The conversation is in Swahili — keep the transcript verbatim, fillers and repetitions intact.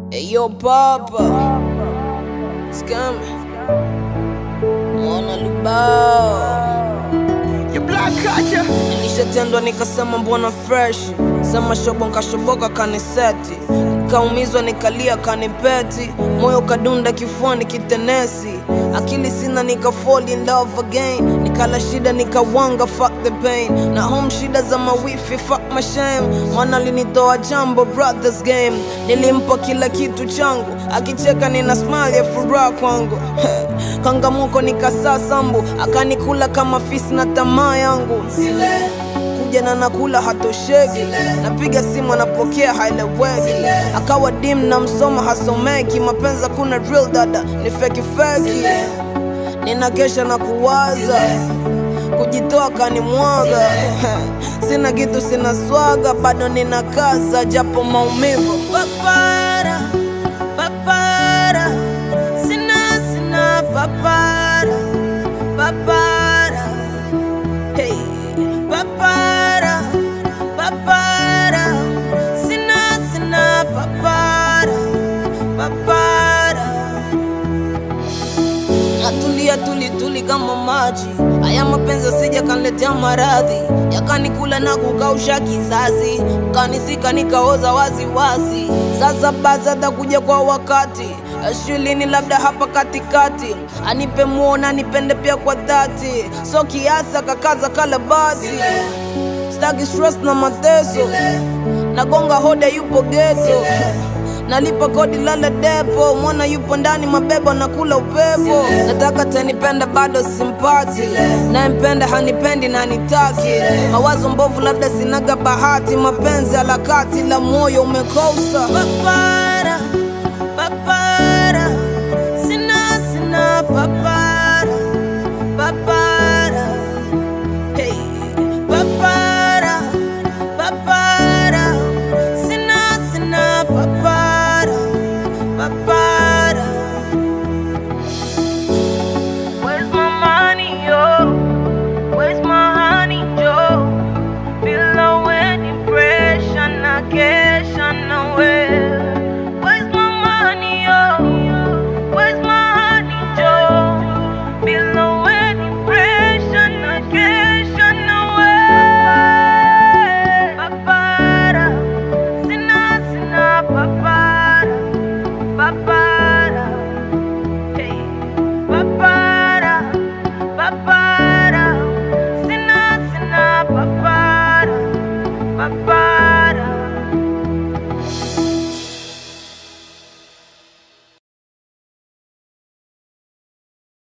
Hey yo papa, scammer, mwana lubao. You black culture. Nilishatendwa nikasema mbona fresh, sema shobo nkashoboka kaniseti, kaumizwa nikalia kanipeti, moyo kadunda kifuani kitenesi, akili sina nika fall in love again, nikala shida nikawanga fuck the pain, na home shida za mawifi fuck my shame, mwana linitoa jambo brothers game, nilimpa kila kitu changu, akicheka nina smile ya furaha kwangu, kangamuko nikasasambu, akanikula kama fisi na tamaa yangu, kuja na nakula hatosheki, napiga simu anapokea haeleweki, akawa dim na msoma hasomeki, mapenza kuna real dada ni feki feki, nina kesha na kuwaza, kujitoa kanimwaga, sina kitu sina swaga, bado nina kaza japo maumivu. Papara, papara, sina sina papara, papara, hey, papara, papara, sina sina papara, papara. Natulia tuli tuli kama maji, haya mapenzi sija kaniletea maradhi, yakanikula na kukausha kizazi, kanisika nikaoza wazi wazi, sasa baza kuja kwa wakati, shulini labda hapa katikati, anipe muona nipende pia kwa dhati, so kiasa kakaza kalabati, staki stress na mateso, nagonga hoda yupo ghetto, nalipa kodi lala depo, mwana yupo ndani mabeba na kula upepo, nataka tenipenda bado simpati, na mpenda hanipendi na nitaki, mawazo mbovu labda sinaga bahati, mapenzi alakati la moyo umekosa. Papara, papara.